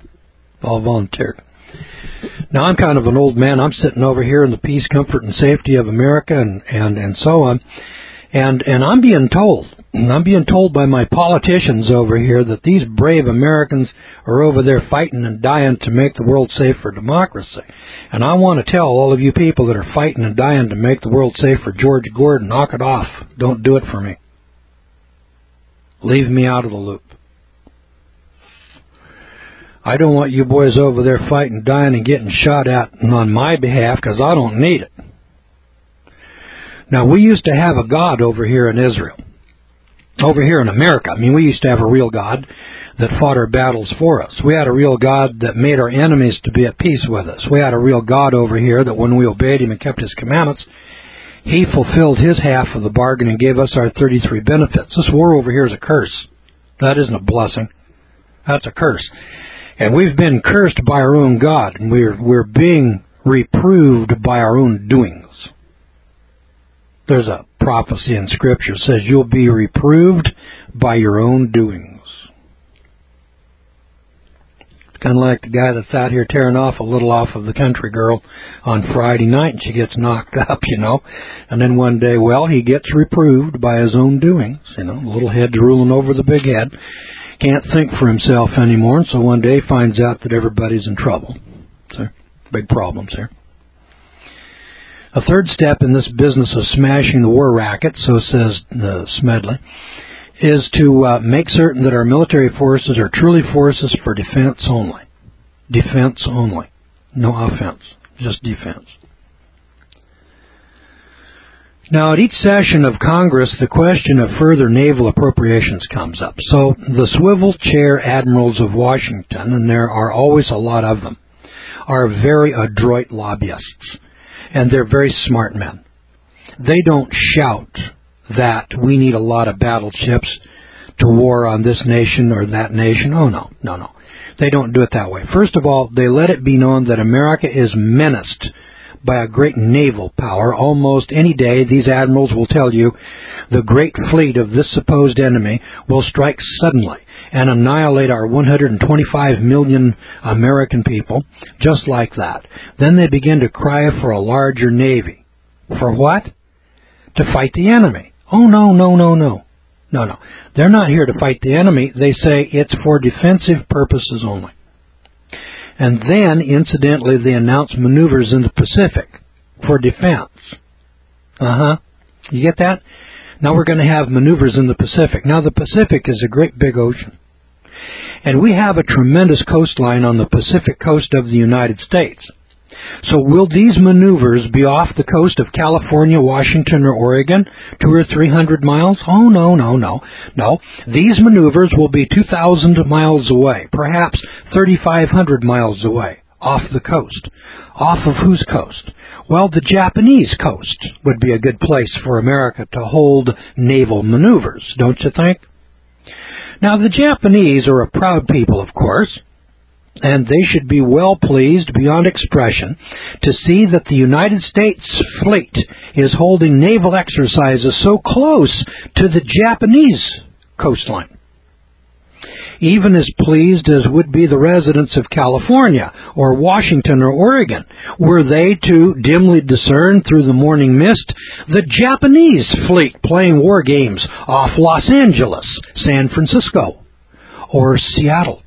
A: Now, I'm kind of an old man. I'm sitting over here in the peace, comfort, and safety of America and so on. And I'm being told by my politicians over here that these brave Americans are over there fighting and dying to make the world safe for democracy. And I want to tell all of you people that are fighting and dying to make the world safe for George Gordon, knock it off. Don't do it for me. Leave me out of the loop. I don't want you boys over there fighting, dying, and getting shot at on my behalf, because I don't need it. Now, we used to have a God over here in Israel. Over here in America, we used to have a real God that fought our battles for us. We had a real God that made our enemies to be at peace with us. We had a real God over here that when we obeyed Him and kept His commandments, He fulfilled His half of the bargain and gave us our 33 benefits. This war over here is a curse. That isn't a blessing. That's a curse. And we've been cursed by our own God, and we're being reproved by our own doings. There's a prophecy in Scripture that says you'll be reproved by your own doings. Kind of like the guy that's out here tearing off a little off of the country girl on Friday night, and she gets knocked up, and then one day, he gets reproved by his own doings, the little head's ruling over the big head, can't think for himself anymore, and so one day finds out that everybody's in trouble. So, big problems here. A third step in this business of smashing the war racket, so says Smedley, is to make certain that our military forces are truly forces for defense only. Defense only. No offense. Just defense. Now, at each session of Congress, the question of further naval appropriations comes up. So, the swivel chair admirals of Washington, and there are always a lot of them, are very adroit lobbyists. And they're very smart men. They don't shout that we need a lot of battleships to war on this nation or that nation. Oh, no. They don't do it that way. First of all, they let it be known that America is menaced by a great naval power. Almost any day, these admirals will tell you the great fleet of this supposed enemy will strike suddenly and annihilate our 125 million American people, just like that. Then they begin to cry for a larger navy. For what? To fight the enemy. Oh, no. No. They're not here to fight the enemy. They say it's for defensive purposes only. And then, incidentally, they announce maneuvers in the Pacific for defense. You get that? Now we're going to have maneuvers in the Pacific. Now the Pacific is a great big ocean. And we have a tremendous coastline on the Pacific coast of the United States. So will these maneuvers be off the coast of California, Washington, or Oregon, 200 or 300 miles? Oh, no. No, these maneuvers will be 2,000 miles away, perhaps 3,500 miles away, off the coast. Off of whose coast? Well, the Japanese coast would be a good place for America to hold naval maneuvers, don't you think? Now, the Japanese are a proud people, of course, and they should be well pleased beyond expression to see that the United States fleet is holding naval exercises so close to the Japanese coastline. Even as pleased as would be the residents of California or Washington or Oregon, were they to dimly discern through the morning mist the Japanese fleet playing war games off Los Angeles, San Francisco, or Seattle.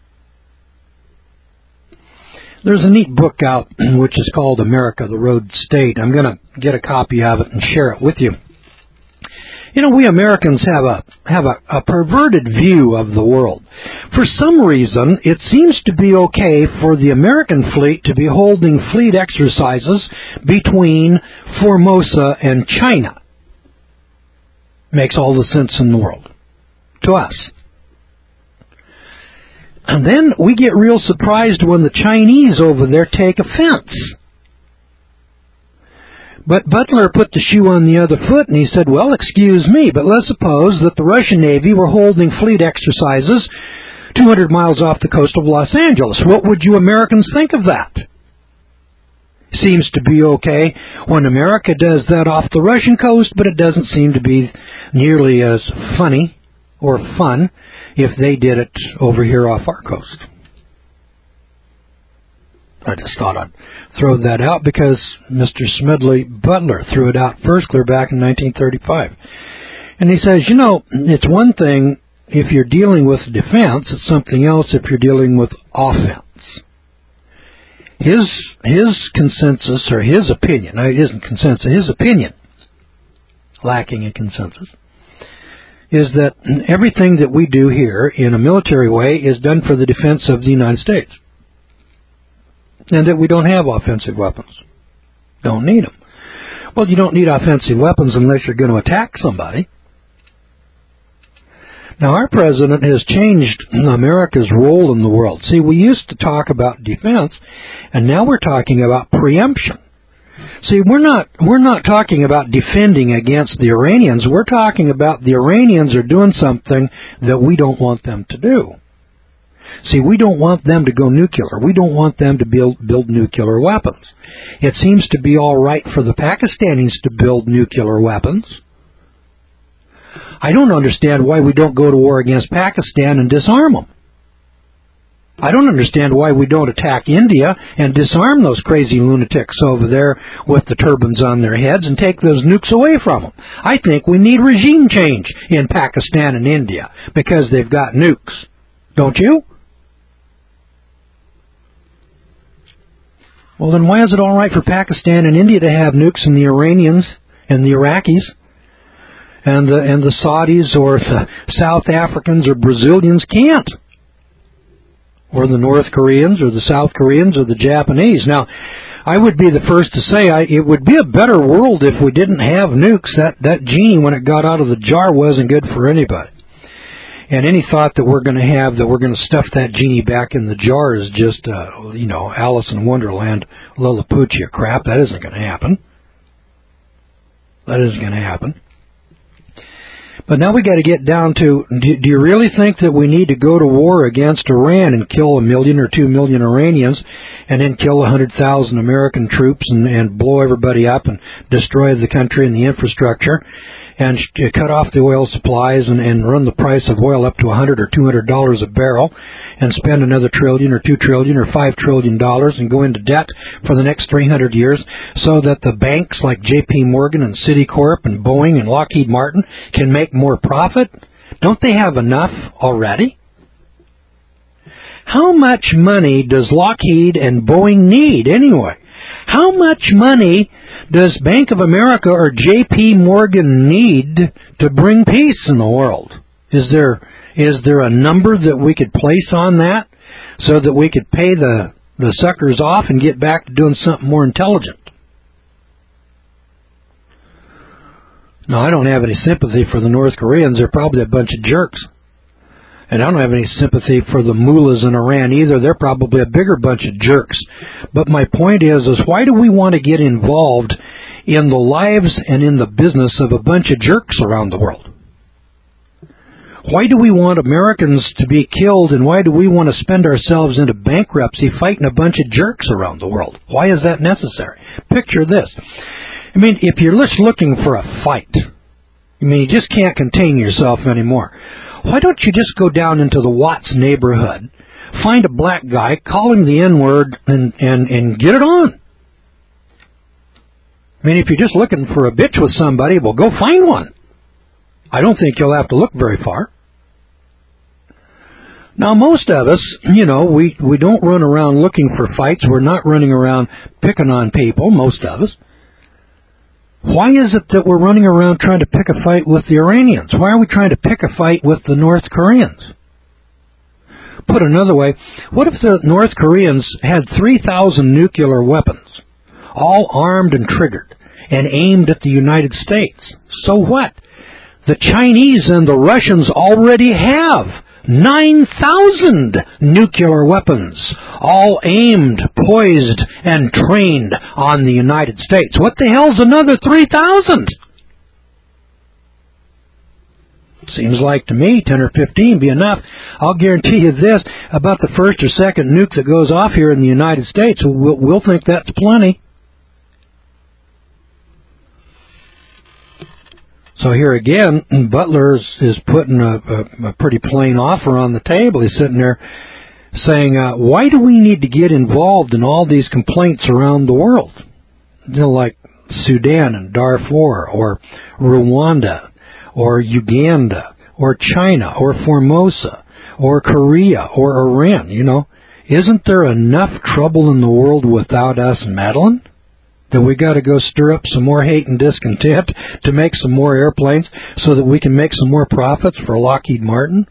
A: There's a neat book out which is called America, the Road State. I'm going to get a copy of it and share it with you. We Americans have a perverted view of the world. For some reason, it seems to be okay for the American fleet to be holding fleet exercises between Formosa and China. Makes all the sense in the world to us. And then we get real surprised when the Chinese over there take offense. But Butler put the shoe on the other foot and he said, well, excuse me, but let's suppose that the Russian Navy were holding fleet exercises 200 miles off the coast of Los Angeles. What would you Americans think of that? Seems to be okay when America does that off the Russian coast, but it doesn't seem to be nearly as funny or fun if they did it over here off our coast. I just thought I'd throw that out because Mr. Smedley Butler threw it out first clear back in 1935. And he says, it's one thing if you're dealing with defense, it's something else if you're dealing with offense. His consensus, or his opinion, it isn't consensus, his opinion, lacking in consensus, is that everything that we do here in a military way is done for the defense of the United States. And that we don't have offensive weapons. Don't need them. Well, you don't need offensive weapons unless you're going to attack somebody. Now, our president has changed America's role in the world. See, we used to talk about defense, and now we're talking about preemption. See, we're not talking about defending against the Iranians. We're talking about the Iranians are doing something that we don't want them to do. See, we don't want them to go nuclear. We don't want them to build nuclear weapons. It seems to be all right for the Pakistanis to build nuclear weapons. I don't understand why we don't go to war against Pakistan and disarm them. I don't understand why we don't attack India and disarm those crazy lunatics over there with the turbans on their heads and take those nukes away from them. I think we need regime change in Pakistan and India because they've got nukes. Don't you? Well, then why is it all right for Pakistan and India to have nukes and the Iranians and the Iraqis and the Saudis or the South Africans or Brazilians can't? Or the North Koreans or the South Koreans or the Japanese. Now, I would be the first to say it would be a better world if we didn't have nukes. That genie, when it got out of the jar, wasn't good for anybody. And any thought that we're going to stuff that genie back in the jar is just, Alice in Wonderland, Lilliputian crap. That isn't going to happen. That isn't going to happen. But now we got to get down to, do you really think that we need to go to war against Iran and kill 1 million or 2 million Iranians and then kill 100,000 American troops and blow everybody up and destroy the country and the infrastructure and cut off the oil supplies and run the price of oil up to $100 or $200 a barrel and spend another $1 trillion or $2 trillion or $5 trillion and go into debt for the next 300 years so that the banks like J.P. Morgan and Citicorp and Boeing and Lockheed Martin can make more profit? Don't they have enough already? How much money does Lockheed and Boeing need anyway? How much money does Bank of America or J.P. Morgan need to bring peace in the world? Is there a number that we could place on that so that we could pay the suckers off and get back to doing something more intelligent? No, I don't have any sympathy for the North Koreans. They're probably a bunch of jerks. And I don't have any sympathy for the mullahs in Iran either. They're probably a bigger bunch of jerks. But my point is why do we want to get involved in the lives and in the business of a bunch of jerks around the world? Why do we want Americans to be killed, and why do we want to spend ourselves into bankruptcy fighting a bunch of jerks around the world? Why is that necessary? Picture this. I mean, if you're just looking for a fight, you just can't contain yourself anymore. Why don't you just go down into the Watts neighborhood, find a black guy, call him the N-word, and get it on? I mean, if you're just looking for a bitch with somebody, well, go find one. I don't think you'll have to look very far. Now, most of us, we don't run around looking for fights. We're not running around picking on people, most of us. Why is it that we're running around trying to pick a fight with the Iranians? Why are we trying to pick a fight with the North Koreans? Put another way, what if the North Koreans had 3,000 nuclear weapons, all armed and triggered, and aimed at the United States? So what? The Chinese and the Russians already have 9,000 nuclear weapons, all aimed, poised, and trained on the United States. What the hell's another 3,000? Seems like to me 10 or 15 be enough. I'll guarantee you this, about the first or second nuke that goes off here in the United States, we'll think that's plenty. So here again, Butler is putting a pretty plain offer on the table. He's sitting there saying, why do we need to get involved in all these complaints around the world? Like Sudan and Darfur, or Rwanda, or Uganda, or China, or Formosa, or Korea, or Iran, Isn't there enough trouble in the world without us meddling? That we got to go stir up some more hate and discontent to make some more airplanes so that we can make some more profits for Lockheed Martin?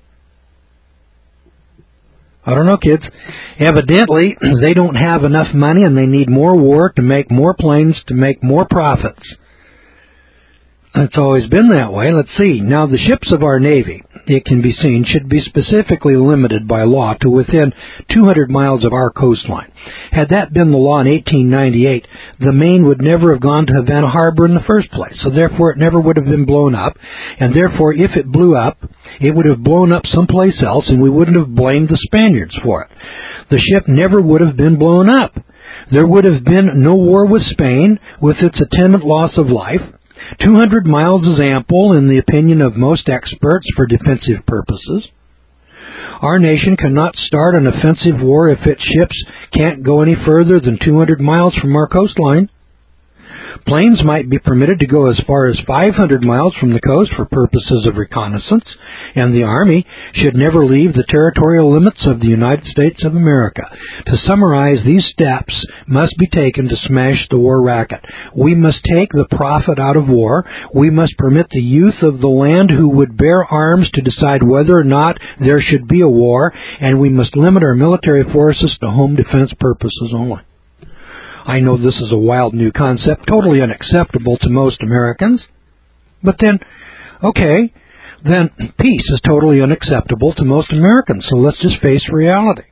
A: I don't know, kids. Evidently, they don't have enough money and they need more war to make more planes to make more profits. It's always been that way. Let's see. Now, the ships of our Navy, it can be seen, should be specifically limited by law to within 200 miles of our coastline. Had that been the law in 1898, the Maine would never have gone to Havana Harbor in the first place, so therefore it never would have been blown up, and therefore if it blew up, it would have blown up someplace else, and we wouldn't have blamed the Spaniards for it. The ship never would have been blown up. There would have been no war with Spain, with its attendant loss of life. 200 miles is ample, in the opinion of most experts, for defensive purposes. Our nation cannot start an offensive war if its ships can't go any further than 200 miles from our coastline. Planes might be permitted to go as far as 500 miles from the coast for purposes of reconnaissance, and the Army should never leave the territorial limits of the United States of America. To summarize, these steps must be taken to smash the war racket. We must take the profit out of war. We must permit the youth of the land who would bear arms to decide whether or not there should be a war, and we must limit our military forces to home defense purposes only. I know this is a wild new concept, totally unacceptable to most Americans. But then, okay, then peace is totally unacceptable to most Americans, so let's just face reality.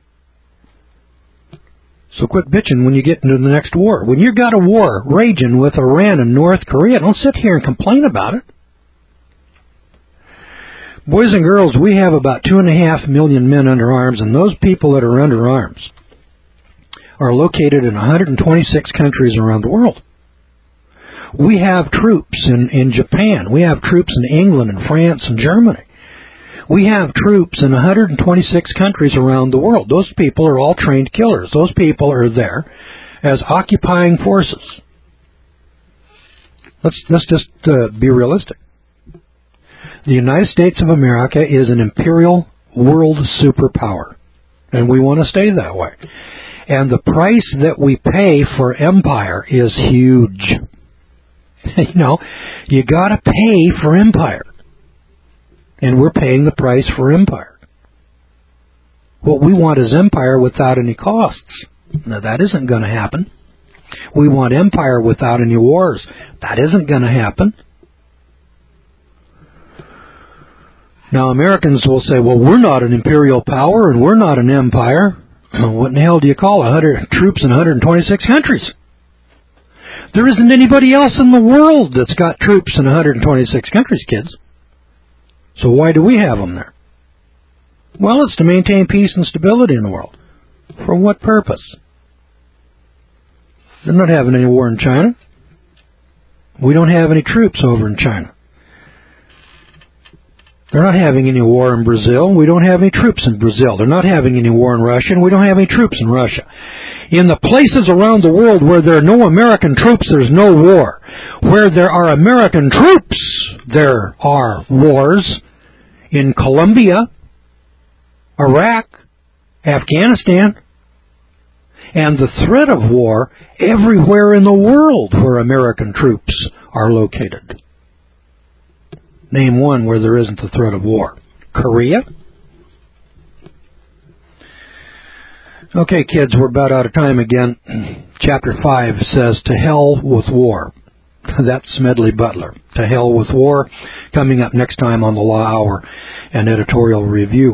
A: So quit bitching when you get into the next war. When you've got a war raging with Iran and North Korea, don't sit here and complain about it. Boys and girls, we have about 2.5 million men under arms, and those people that are under arms are located in 126 countries around the world. We have troops in Japan. We have troops in England and France and Germany. We have troops in 126 countries around the world. Those people are all trained killers. Those people are there as occupying forces. Let's just be realistic. The United States of America is an imperial world superpower, and we want to stay that way. And the price that we pay for empire is huge. You gotta pay for empire. And we're paying the price for empire. What we want is empire without any costs. Now that isn't going to happen. We want empire without any wars. That isn't going to happen. Now Americans will say, well, we're not an imperial power and we're not an empire. What in the hell do you call 100 troops in 126 countries? There isn't anybody else in the world that's got troops in 126 countries, kids. So why do we have them there? Well, it's to maintain peace and stability in the world. For what purpose? They're not having any war in China. We don't have any troops over in China. They're not having any war in Brazil. We don't have any troops in Brazil. They're not having any war in Russia, and we don't have any troops in Russia. In the places around the world where there are no American troops, there's no war. Where there are American troops, there are wars. In Colombia, Iraq, Afghanistan, and the threat of war everywhere in the world where American troops are located. Name one where there isn't the threat of war. Korea? Okay, kids, we're about out of time again. Chapter 5 says, to hell with war. That's Smedley Butler. To hell with war. Coming up next time on the Law Hour and Editorial Review.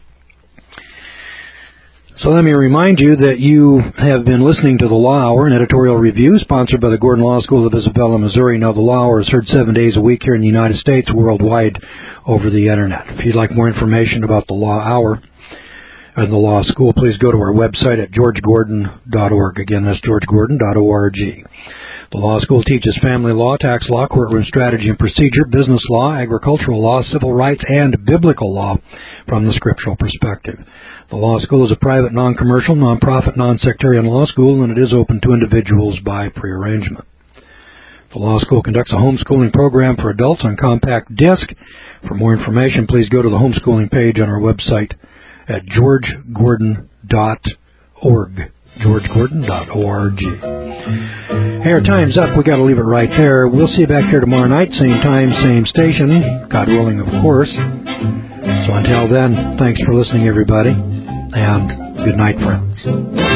A: So let me remind you that you have been listening to the Law Hour and Editorial Review, sponsored by the Gordon Law School of Isabella, Missouri. Now, the Law Hour is heard 7 days a week here in the United States, worldwide over the Internet. If you'd like more information about the Law Hour and the Law School, please go to our website at georgegordon.org. Again, that's georgegordon.org. The Law School teaches family law, tax law, courtroom strategy and procedure, business law, agricultural law, civil rights, and biblical law from the scriptural perspective. The Law School is a private, non-commercial, non-profit, non-sectarian law school, and it is open to individuals by prearrangement. The Law School conducts a homeschooling program for adults on compact disc. For more information, please go to the homeschooling page on our website at georgegordon.org. georgegordon.org. Hey, our time's up. We got to leave it right there. We'll see you back here tomorrow night, same time, same station, God willing, of course. So until then, thanks for listening, everybody, and good night, friends.